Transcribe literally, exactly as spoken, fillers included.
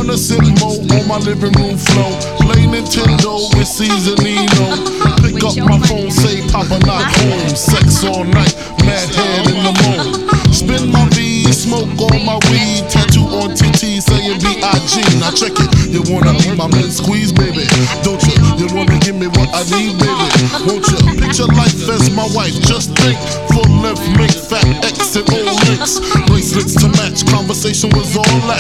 wanna sit mo on my living room floor, play Nintendo with Seasonino. Pick up my phone, say Papa not home. Sex all night, mad head in the moon. Spin my V, smoke all my weed. Tattoo on T T saying B I G. Now check it, you wanna be my man squeeze, baby? Don't you? You wanna give me what I need, baby? Won't you? Picture life as my wife, just think. Full length, make fat X and old links. Bracelets to match, conversation was all that.